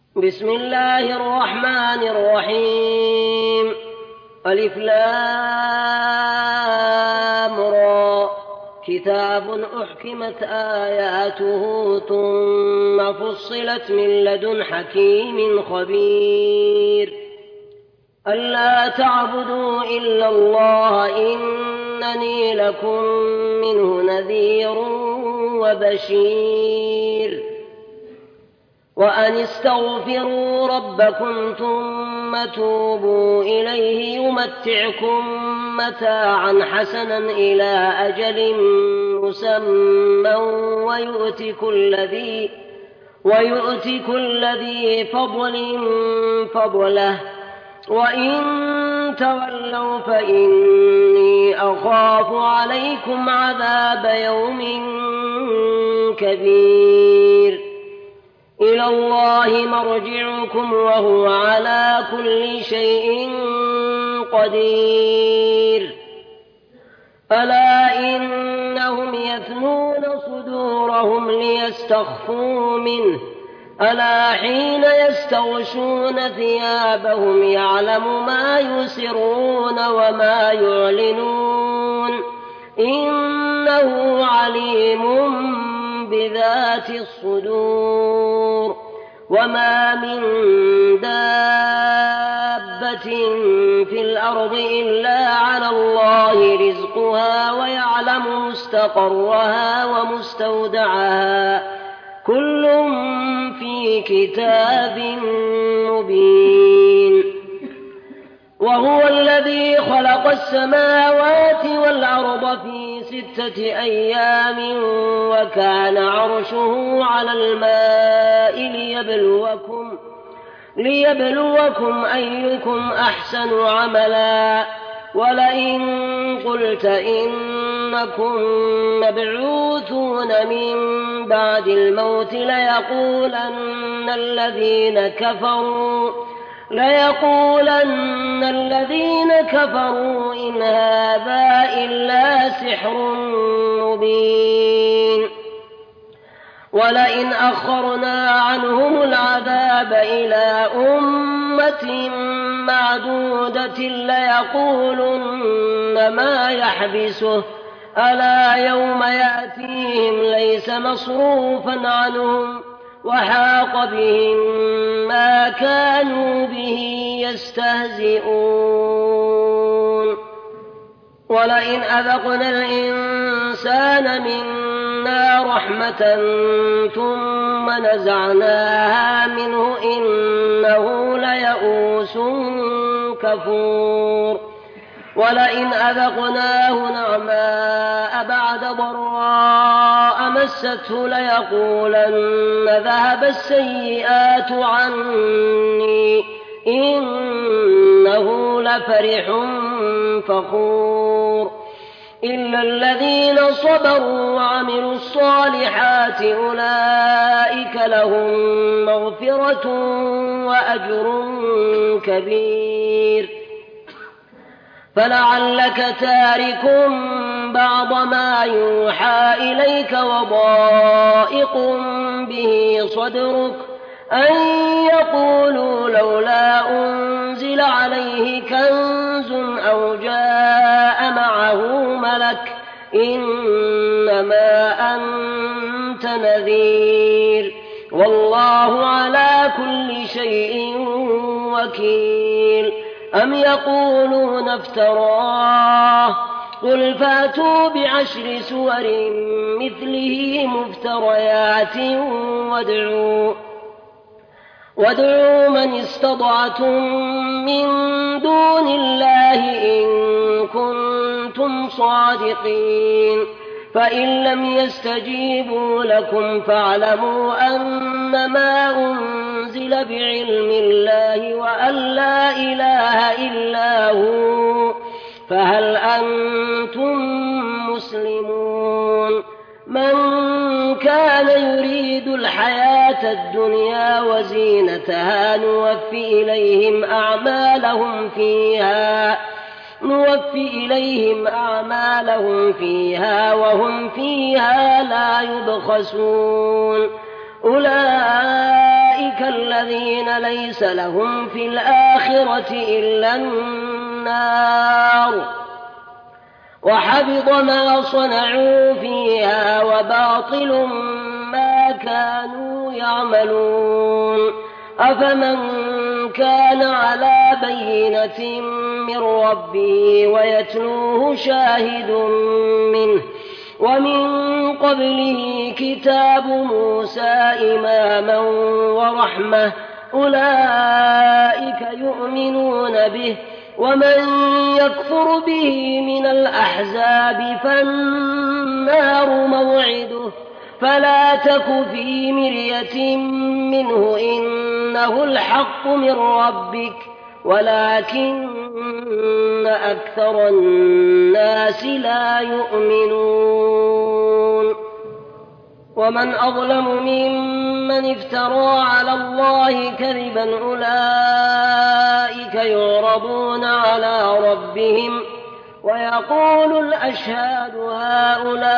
بسم الله الرحمن الرحيم. ألف لام را. كتاب أحكمت آياته ثم فصلت من لدن حكيم خبير. ألا تعبدوا إلا الله إنني لكم منه نذير وبشير. وأن استغفروا ربكم ثم توبوا إليه يمتعكم متاعا حسنا إلى أجل مسمى ويؤت كل ذي فضل فضله. وإن تولوا فإني أخاف عليكم عذاب يوم كبير. إلى الله مرجعكم وهو على كل شيء قدير. ألا إنهم يثنون صدورهم ليستخفوا منه. ألا حين يستغشون ثيابهم يعلم ما يسرون وما يعلنون إنه عليم بذات الصدور. وما من دابة في الأرض إلا على الله رزقها ويعلم مستقرها ومستودعها كل في كتاب مبين. وهو الذي خلق السماوات والأرض في 6 أيام وكان عرشه على الماء ليبلوكم أيكم أحسن عملا. ولئن قلت إنكم مبعوثون من بعد الموت ليقولن الذين كفروا إن هذا إلا سحر مبين. ولئن أخرنا عنهم العذاب إلى أمة معدودة ليقولن ما يحبسه. ألا يوم يأتيهم ليس مصروفا عنهم وحاق بهم ما كانوا به يستهزئون. ولئن أذقنا الإنسان منا رحمة ثم نزعناها منه إنه ليئوس كفور. ولئن أذقناه نعماء بعد ضراء مسته ليقولن ذهب السيئات عني إنه لفرح فخور. إلا الذين صبروا وعملوا الصالحات أولئك لهم مغفرة وأجر كبير. فلعلك تارك بعض ما يوحى إليك وضائق به صدرك أن يقولوا لولا أنزل عليه كنز أو جاء معه ملك إنما أنت نذير والله على كل شيء وكيل. أم يقولون افتراه قل فاتوا ب10 سور مثله مفتريات وادعوا من استطعتم من دون الله إن كنتم صادقين. فإن لم يستجيبوا لكم فاعلموا أنما أنزل بعلم الله وأن لا إله إلا هو فهل أنتم مسلمون. من كان يريد الحياة الدنيا وزينتها نوفي إليهم أعمالهم فيها وهم فيها لا يبخسون. أولئك الذين ليس لهم في الآخرة إلا النار وحبط ما صنعوا فيها وباطل ما كانوا يعملون أفمن كان على بينة من ربه ويتلوه شاهد منه ومن قبله كتاب موسى إماما ورحمة أولئك يؤمنون به ومن يكفر به من الأحزاب فالنار موعده فلا تك في مرية منه إنه الحق من ربك ولكن أكثر الناس لا يؤمنون ومن أظلم ممن افترى على الله كذبا أولئك يعرضون على ربهم ويقول الأشهاد هؤلاء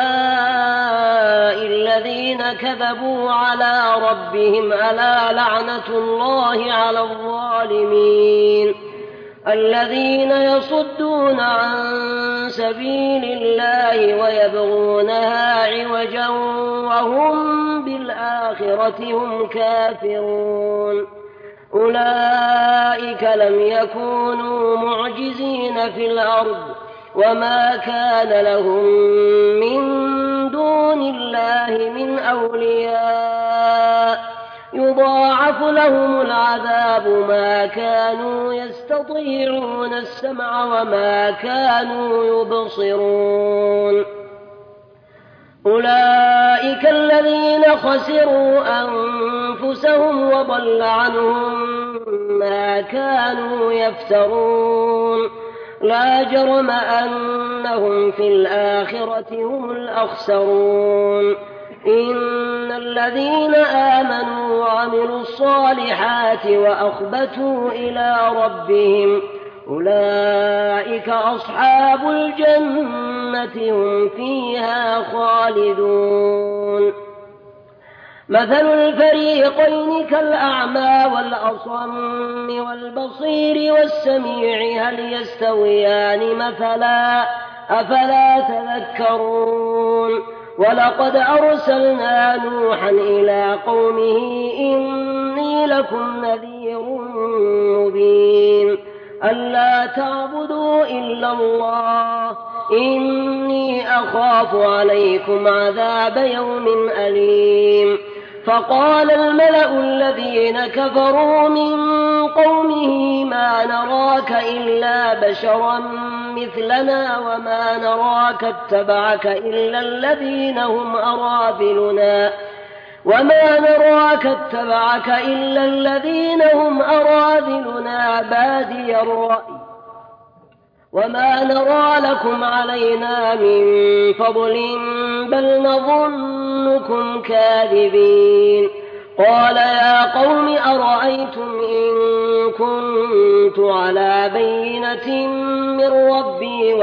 الذين كذبوا على ربهم ألا لعنة الله على الظالمين الذين يصدون عن سبيل الله ويبغونها عوجا وهم بالآخرة هم كافرون أولئك لم يكونوا معجزين في الأرض وما كان لهم من دون الله من أولياء يضاعف لهم العذاب ما كانوا يستطيعون السمع وما كانوا يبصرون أولئك الذين خسروا أنفسهم وضل عنهم ما كانوا يفترون لا جرم أنهم في الآخرة هم الأخسرون إن الذين آمنوا وعملوا الصالحات وأخبتوا إلى ربهم أولئك أصحاب الجنة هم فيها خالدون مثل الفريقين كالأعمى والأصم والبصير والسميع هل يستويان مثلا أفلا تذكرون ولقد أرسلنا نوحا إلى قومه إني لكم نذير مبين ألا تعبدوا إلا الله إني أخاف عليكم عذاب يوم أليم فقال الملأ الذين كفروا من قومه ما نراك إلا بشرا مثلنا وما نراك اتبعك إلا الذين هم أراذلنا بادي الرأي وما نرى لكم علينا من فضل بل نظنكم كاذبين قال يا قوم أرأيتم إن كنت على بينة من ربي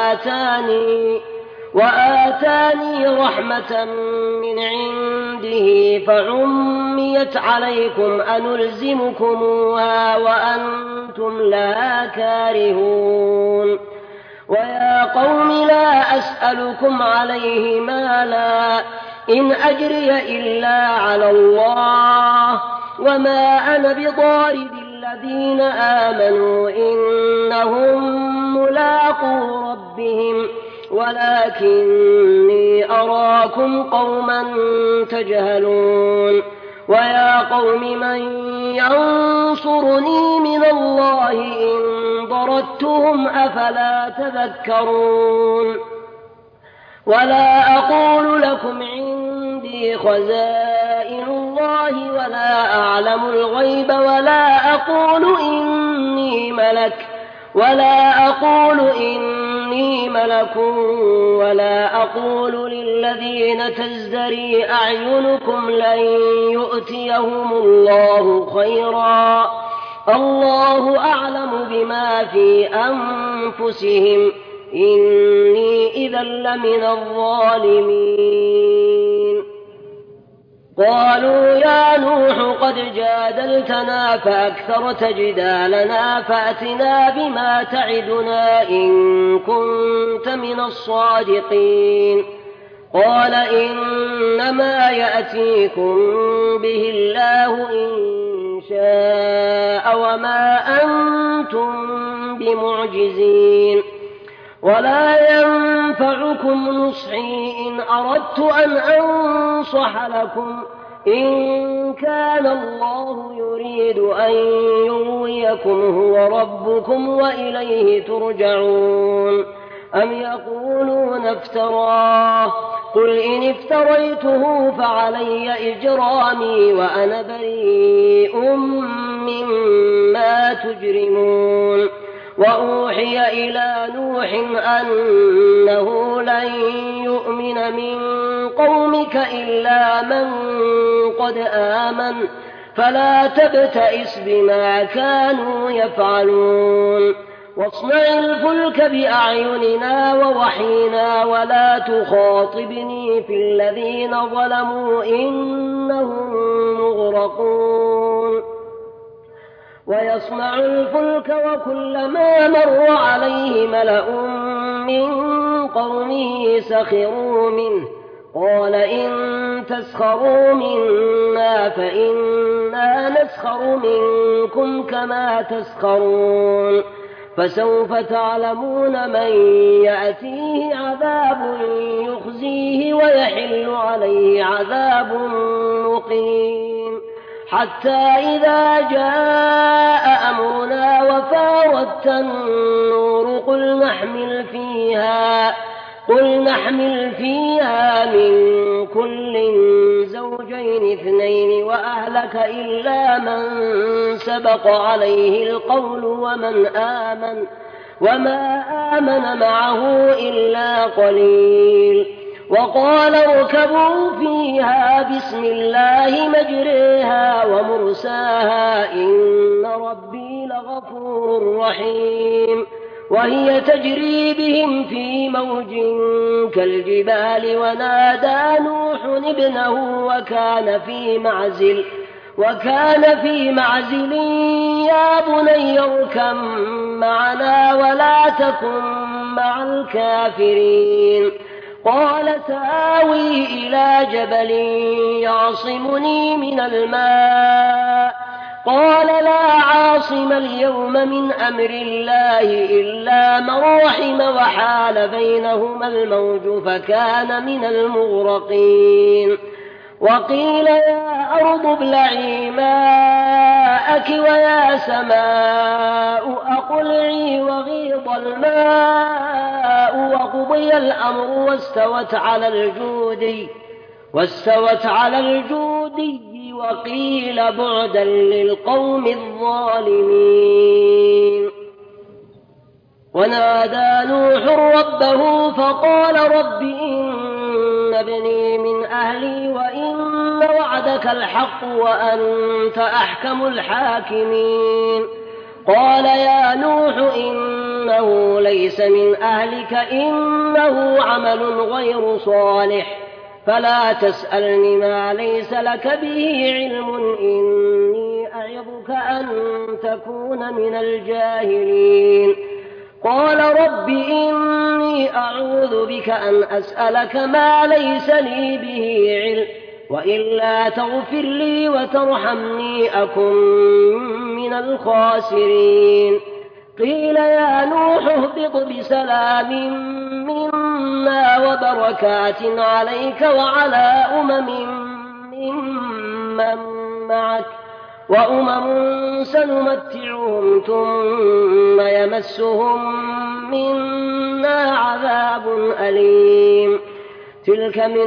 وآتاني رحمة من عنده فعميت عليكم أنلزمكموها وأنتم لها كارهون ويا قوم لا أسألكم عليه مالا إن أجري إلا على الله وما أنا بطارد الذين آمنوا إنهم ملاقو ربهم ولكني أراكم قوما تجهلون ويا قوم من ينصرني من الله إن ضررتهم أفلا تذكرون ولا أقول لكم عندي خزائن الله ولا أعلم الغيب ولا أقول إني ملك ولا أقول للذين تزدري أعينكم لن يؤتيهم الله خيرا الله أعلم بما في أنفسهم إني إذا لمن الظالمين قالوا يا نوح قد جادلتنا فأكثرت جدالنا فأتنا بما تعدنا إن كنت من الصادقين. قال إنما يأتيكم به الله إن شاء وما أنتم بمعجزين. ولا ينفعكم نصحي إن أردت أن أنصح لكم إن كان الله يريد أن يغويكم هو ربكم وإليه ترجعون. أم يقولون افتراه قل إن افتريته فعلي إجرامي وأنا بريء مما تجرمون. وأوحي إلى نوح أنه لن يؤمن من قومك إلا من قد آمن فلا تبتئس بما كانوا يفعلون. واصنع الفلك بأعيننا ووحينا ولا تخاطبني في الذين ظلموا إنهم مغرقون. ويصنع الفلك وكلما مر عليه ملأ من قومه سخروا منه قال إن تسخروا منا فإنا نسخر منكم كما تسخرون. فسوف تعلمون من يأتيه عذاب يخزيه ويحل عليه عذاب مقيم. حتى إذا جاء أمرنا وفاردت النور قل نحمل فيها من كل زوجين اثنين وأهلك إلا من سبق عليه القول وما آمن معه إلا قليل. وقال اركبوا فيها بسم الله مجريها ومرساها إن ربي لغفور رحيم. وهي تجري بهم في موج كالجبال ونادى نوح ابنه وكان في معزل يا بني اركب معنا ولا تكن مع الكافرين. قال سآوي إلى جبل يعصمني من الماء قال لا عاصم اليوم من أمر الله إلا من رحم وحال بينهما الموج فكان من المغرقين. وقيل يا أرض ابلعي ماءك ويا سماء أقلعي وغيض الماء وقضي الأمر واستوت على الجودي وقيل بعدا للقوم الظالمين. ونادى نوح ربه فقال رب إن ابني من أهلي وإن وعدك الحق وأنت أحكم الحاكمين. قال يا نوح إنه ليس من أهلك إنه عمل غير صالح فلا تسألني ما ليس لك به علم إني أعظك أن تكون من الجاهلين. قال رب إني أعوذ بك أن أسألك ما ليس لي به علم وإلا تغفر لي وترحمني أكن من الخاسرين. قيل يا نوح اهبط بسلام منا وبركات عليك وعلى ممن معك وأمم سنمتعهم ثم يمسهم منا عذاب أليم. تلك من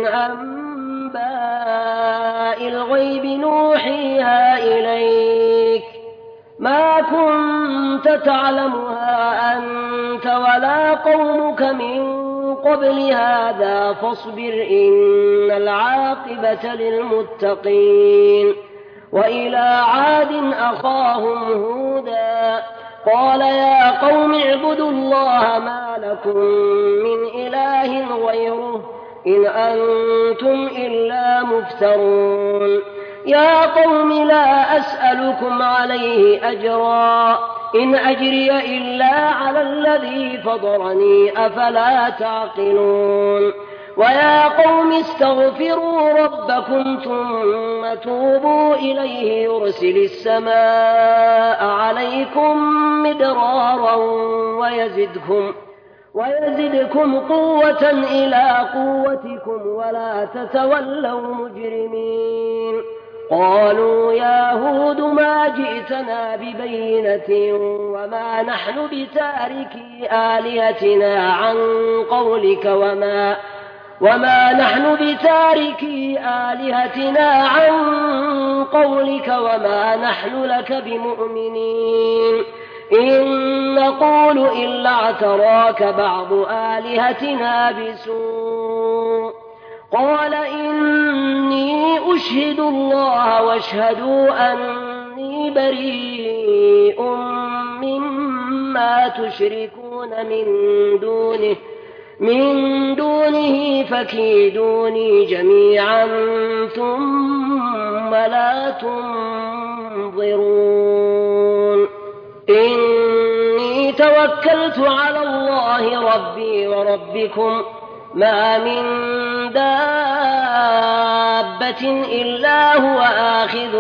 أنباء الغيب نوحيها إليك ما كنت تعلمها أنت ولا قومك من قبل هذا فاصبر إن العاقبة للمتقين. وإلى عاد أخاهم هودا قال يا قوم اعبدوا الله ما لكم من إله غيره إن أنتم إلا مفترون يا قوم لا أسألكم عليه أجرا إن أجري إلا على الذي فطرني أفلا تعقلون ويا قوم استغفروا ربكم ثم توبوا إليه يرسل السماء عليكم مدرارا ويزدكم قوة إلى قوتكم ولا تتولوا مجرمين قالوا يا هود ما جئتنا ببينة وما نحن بتاركي آلهتنا عن قولك وما نحن بتاركي آلهتنا عن قولك وما نحن لك بمؤمنين إن نقول إلا اعتراك بعض آلهتنا بسوء قال إني أشهد الله واشهدوا أني بريء مما تشركون من دونه فكيدوني جميعا ثم لا تنظرون إني توكلت على الله ربي وربكم ما من دابة إلا هو آخذ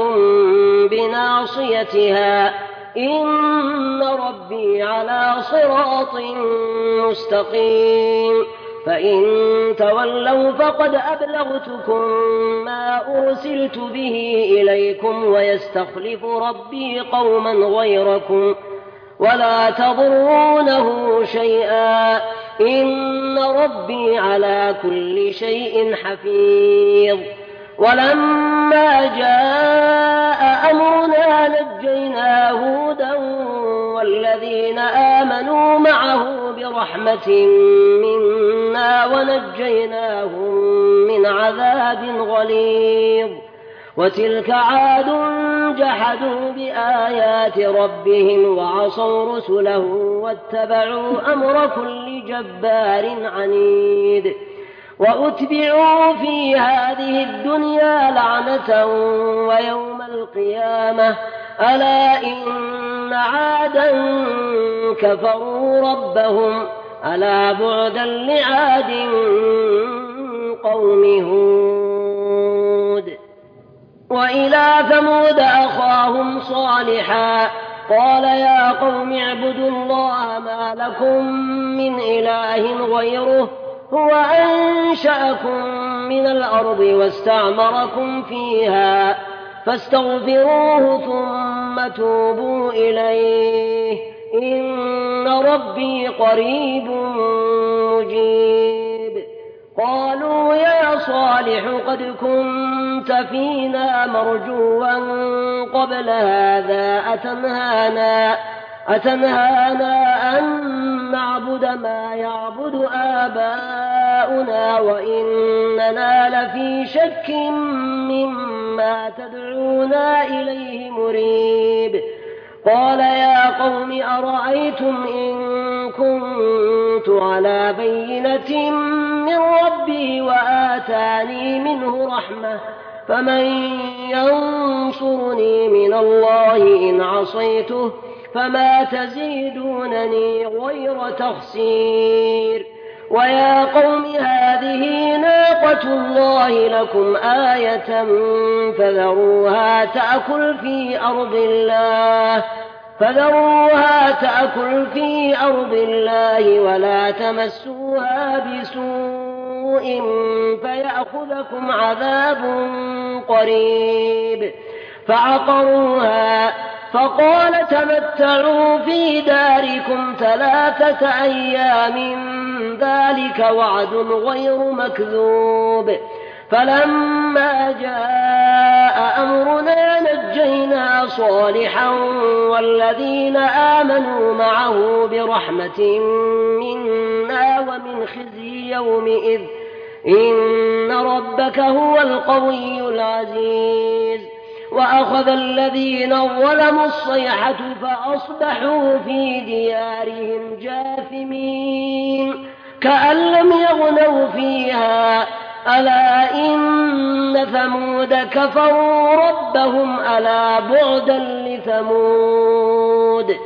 بناصيتها إن ربي على صراط مستقيم فإن تولوا فقد أبلغتكم ما أرسلت به إليكم ويستخلف ربي قوما غيركم ولا تضرونه شيئا إن ربي على كل شيء حفيظ ولما جاء أمرنا نجينا هودا والذين آمنوا معه برحمة منا ونجيناهم من عذاب غليظ وتلك عاد جحدوا بآيات ربهم وعصوا رسله واتبعوا أمر كل جبار عنيد وأتبعوا في هذه الدنيا لعنة ويوم القيامة ألا إن عادا كفروا ربهم ألا بعدا لعاد قوم هود وإلى ثمود أخاهم صالحا قال يا قوم اعبدوا الله ما لكم من إله غيره هو أنشأكم من الأرض واستعمركم فيها فاستغفروه ثم توبوا إليه إن ربي قريب مجيب قالوا يا صالح قد كنت فينا مرجوا قبل هذا أتنهانا أن نعبد ما يعبد آباؤنا وإننا لفي شك مما تدعونا إليه مريب قال يا قوم أرأيتم إن كنت على بينة من ربي وآتاني منه رحمة فمن ينصرني من الله إن عصيته فما تزيدونني غير تخسير ويا قوم هذه ناقة الله لكم آية فذروها تأكل في أرض الله ولا تمسوها بسوء فيأخذكم عذاب قريب فعقروها فقال تمتعوا في داركم 3 أيام ذلك وعد غير مكذوب فلما جاء أمرنا نجينا صالحا والذين آمنوا معه برحمة منا ومن خزي يومئذ إن ربك هو القوي العزيز وأخذ الذين ظلموا الصيحة فأصبحوا في ديارهم جاثمين كأن لم يغنوا فيها ألا إن ثمود كفروا ربهم ألا بعدا لثمود.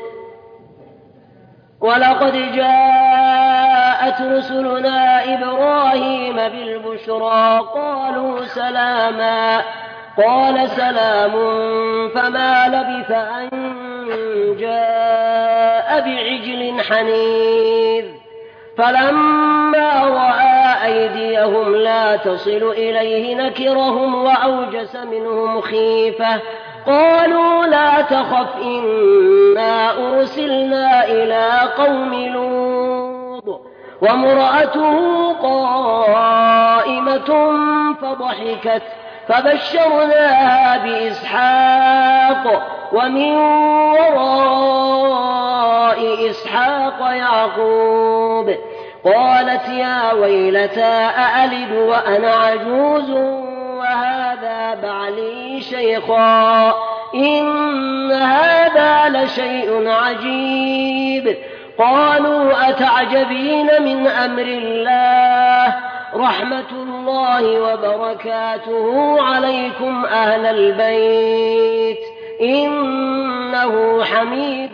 ولقد جاءت رسلنا إبراهيم بالبشرى قالوا سلاما قال سلام فما لبث أن جاء بعجل حنيذ فلما رأى أيديهم لا تصل إليه نكرهم وأوجس منهم خيفة قالوا لا تخف إنا أرسلنا إلى قوم لوط وامرأته قائمة فضحكت فبشرناها بإسحاق ومن وراء إسحاق يعقوب قالت يا ويلتى أألد وأنا عجوز وهذا بعلي شيخا إن هذا لشيء عجيب. قالوا أتعجبين من أمر الله رحمة الله وبركاته عليكم أهل البيت إنه حميد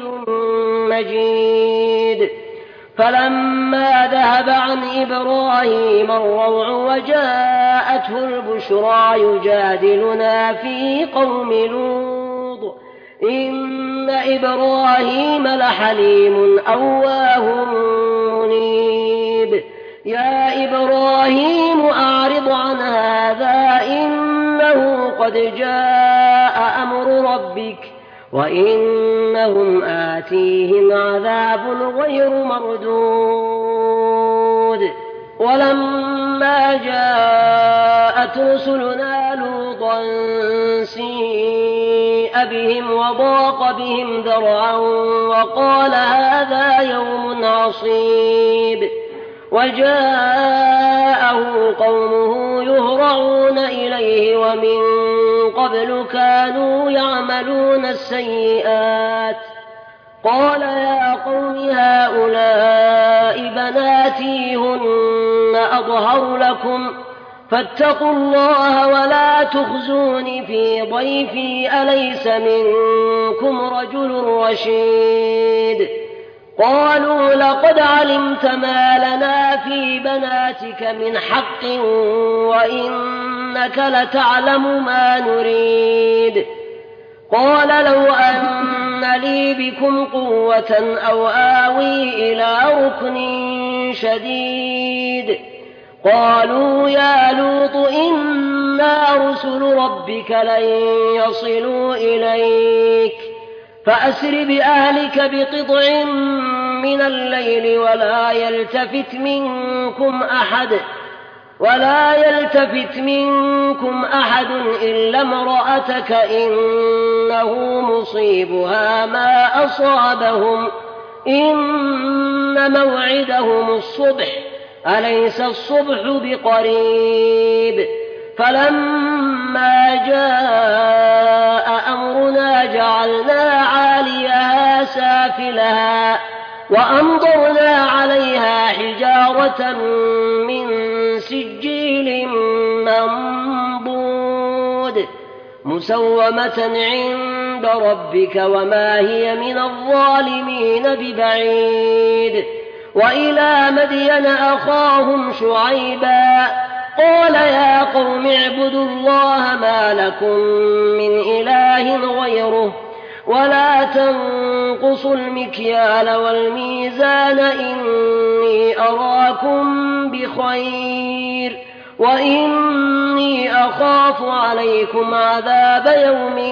مجيد. فلما ذهب عن إبراهيم الروع وجاءته البشرى يجادلنا في قوم لوط إن إبراهيم لحليم أواه منيب. يا إبراهيم أعرض عن هذا إنه قد جاء أمر ربك وإنهم آتيهم عذاب غير مردود. ولما جاءت رسلنا لوطا سيء بهم وضاق بهم ذرعا وقال هذا يوم عصيب وجاءه قومه يهرعون إليه ومن قبل كانوا يعملون السيئات قال يا قوم هؤلاء بناتي هن أطهر لكم فاتقوا الله ولا تخزوني في ضيفي أليس منكم رجل رشيد. قالوا لقد علمت ما لنا في بناتك من حق وإنك لتعلم ما نريد. قال لو أن لي بكم قوة أو آوي إلى ركن شديد. قالوا يا لوط إنا رسل ربك لن يصلوا إليك فأسر بأهلك بقطع من الليل ولا يلتفت منكم أحد إلا امرأتك إنه مصيبها ما أصابهم إن موعدهم الصبح أليس الصبح بقريب. فلما جاء أمرنا جعلنا عاليها سافلها وأمطرنا عليها حجارة من سجيل منضود مسومة عند ربك وما هي من الظالمين ببعيد. وإلى مدين أخاهم شعيبا قال يا قوم اعبدوا الله ما لكم من إله غيره ولا تنقصوا المكيال والميزان إني أراكم بخير وإني أخاف عليكم عذاب يوم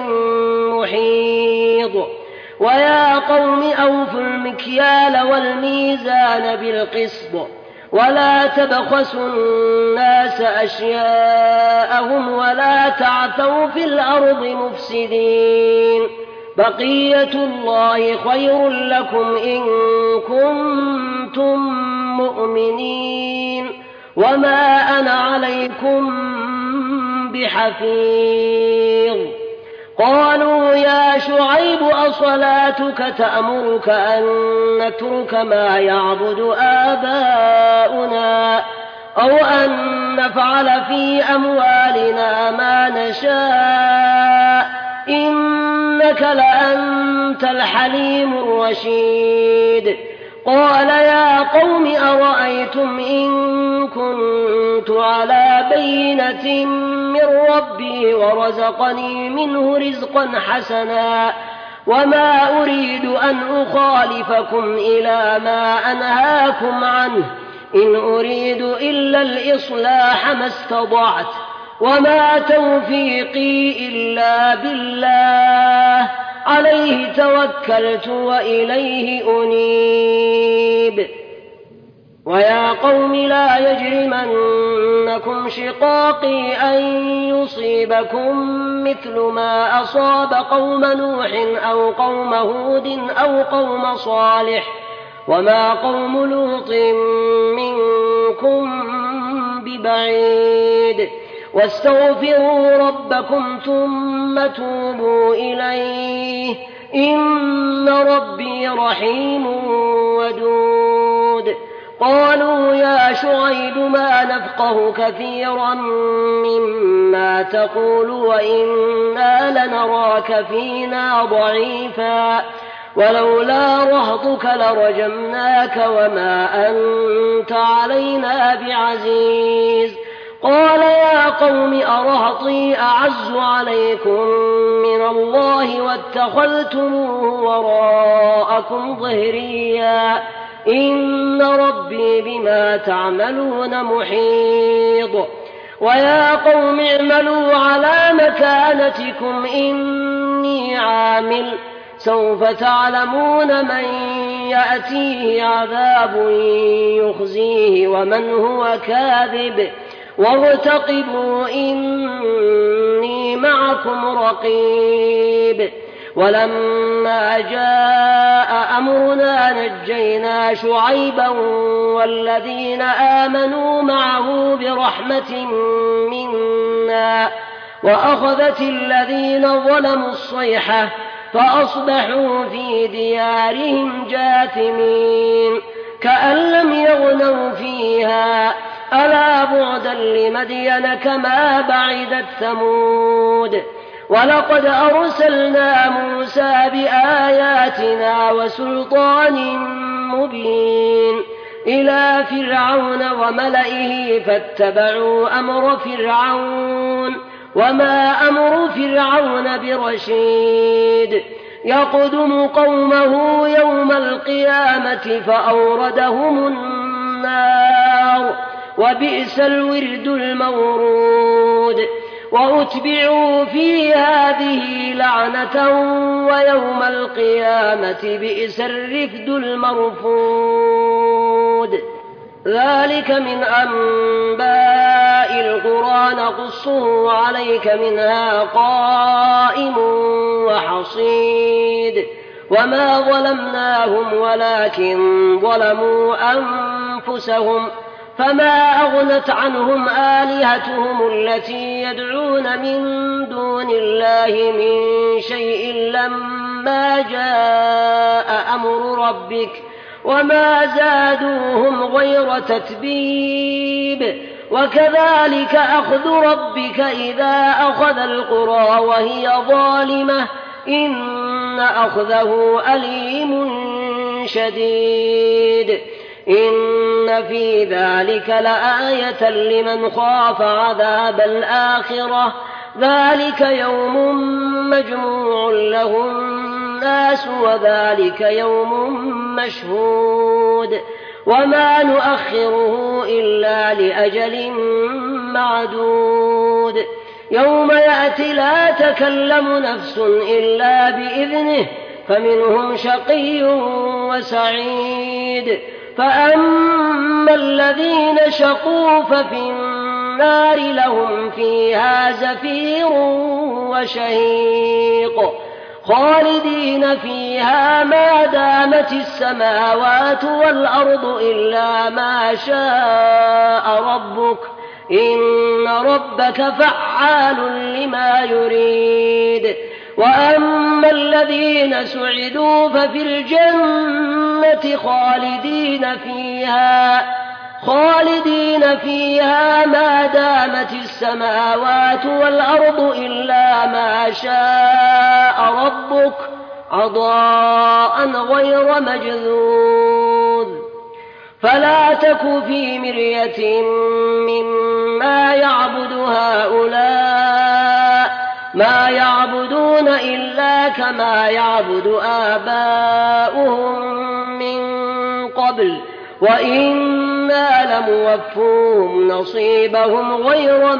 محيط. ويا قوم أوفوا المكيال والميزان بالقسط ولا تبخسوا الناس أشياءهم ولا تعثوا في الأرض مفسدين. بقية الله خير لكم إن كنتم مؤمنين وما أنا عليكم بحفيظ. قالوا يا شعيب أصلاتك تأمرك أن نترك ما يعبد آباؤنا أو أن نفعل في أموالنا ما نشاء إنك لأنت الحليم الرشيد قال يا قوم أرأيتم إن كنت على بينة من ربي ورزقني منه رزقا حسنا وما أريد أن أخالفكم إلى ما أنهاكم عنه إن أريد إلا الإصلاح ما استطعت وما توفيقي إلا بالله عليه توكلت وإليه أنيب ويا قوم لا يجرمنكم شقاقي أن يصيبكم مثل ما أصاب قوم نوح أو قوم هود أو قوم صالح وما قوم لوط منكم ببعيد واستغفروا ربكم ثم توبوا إليه إن ربي رحيم ودود قالوا يا شعيب ما نفقه كثيرا مما تقول وإنا لنراك فينا ضعيفا ولولا رهطك لرجمناك وما أنت علينا بعزيز قال يا قوم أرهطي أعز عليكم من الله واتخذتموه وراءكم ظهريا إن ربي بما تعملون محيط ويا قوم اعملوا على مكانتكم إني عامل سوف تعلمون من يأتيه عذاب يخزيه ومن هو كاذب وارتقبوا إني معكم رقيب ولما جاء أمرنا نجينا شعيبا والذين آمنوا معه برحمة منا وأخذت الذين ظلموا الصيحة فأصبحوا في ديارهم جاثمين كأن لم يغنوا فيها ألا بعدا لمدين كما بعدت ثمود ولقد أرسلنا موسى بآياتنا وسلطان مبين إلى فرعون وملئه فاتبعوا أمر فرعون وما أمر فرعون برشيد يقدم قومه يوم القيامة فأوردهم النار وبئس الورد المورود وأتبعوا في هذه لعنة ويوم القيامة بئس الرفد المرفود ذلك من أنباء القرى نقصه عليك منها قائم وحصيد وما ظلمناهم ولكن ظلموا أنفسهم فما أغنت عنهم آلهتهم التي يدعون من دون الله من شيء لما جاء أمر ربك وما زادوهم غير تتبيب وكذلك أخذ ربك إذا أخذ القرى وهي ظالمة إن أخذه أليم شديد إن في ذلك لآية لمن خاف عذاب الآخرة ذلك يوم مجموع له الناس وذلك يوم مشهود وما نؤخره إلا لأجل معدود يوم يأتي لا تكلم نفس إلا بإذنه فمنهم شقي وسعيد فأما الذين شقوا ففي النار لهم فيها زفير وشهيق خالدين فيها ما دامت السماوات والأرض إلا ما شاء ربك إن ربك فعال لما يريد وأما الذين سعدوا ففي الجنة خالدين فيها ما دامت السماوات والأرض إلا ما شاء ربك عطاء غير مجذوذ. فلا تك في مرية مما يعبد هؤلاء، ما يعبدون إلا كما يعبد آباؤهم من قبل، وإنا لموفوهم نصيبهم غير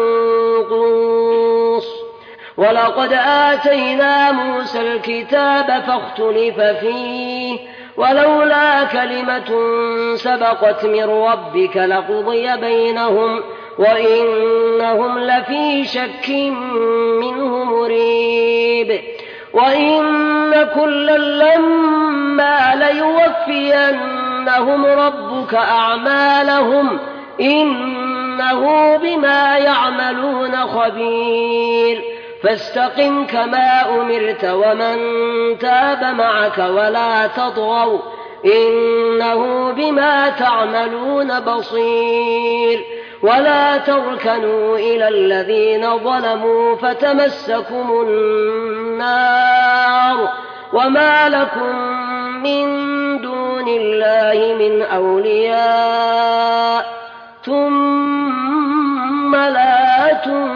منقوص. ولقد آتينا موسى الكتاب فاختلف فيه، ولولا كلمة سبقت من ربك لقضي بينهم وإنهم لفي شك منه مريب. وإن كلا لما ليوفينهم ربك أعمالهم إنه بما يعملون خبير. فاستقم كما أمرت ومن تاب معك ولا تطغوا إنه بما تعملون بصير. ولا تركنوا إلى الذين ظلموا فتمسكم النار وما لكم من دون الله من أولياء ثم لا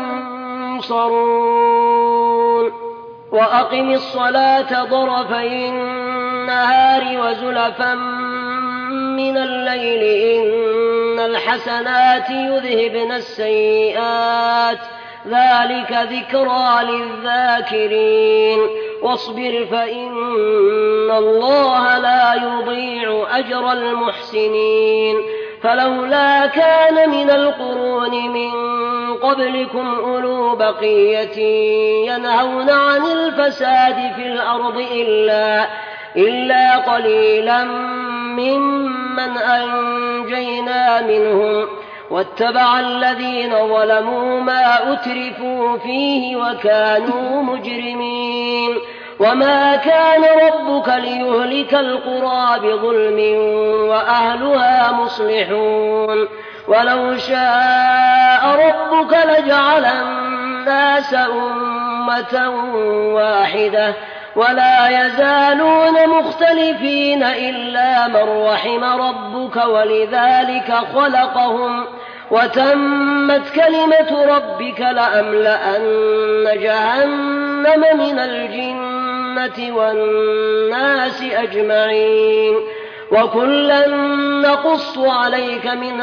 تنصرون. وأقم الصلاة طرفي النهار وزلفا من الليل إن الحسنات يذهبن السيئات ذلك ذكرى للذاكرين. واصبر فإن الله لا يضيع أجر المحسنين. فلولا كان من القرون من قبلكم أولو بقية ينهون عن الفساد في الأرض إلا قليلا ممن أنجينا منهم واتبع الذين ظلموا ما أترفوا فيه وكانوا مجرمين. وما كان ربك ليهلك القرى بظلم وأهلها مصلحون. ولو شاء ربك لجعل الناس أمة واحدة ولا يزالون مختلفين إلا من رحم ربك ولذلك خلقهم وتمت كلمة ربك لأملأن جهنم من الجنة والناس أجمعين. وكلا نقص عليك من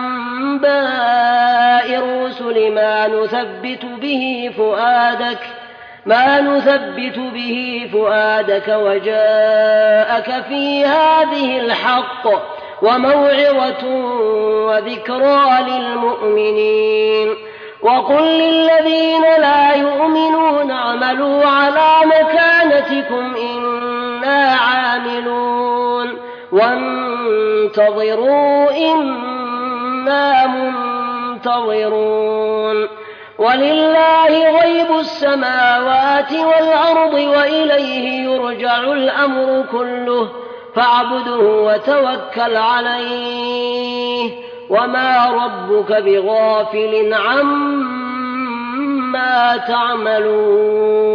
أنباء الرسل ما نثبت به فؤادك وجاءك في هذه الحق وموعظة وذكرى للمؤمنين. وقل للذين لا يؤمنون اعملوا على مكانتكم إنا عاملون وانتظروا إنا منتظرون. ولله غيب السماوات والأرض وإليه يرجع الأمر كله فاعبده وتوكل عليه وما ربك بغافل عما تعملون.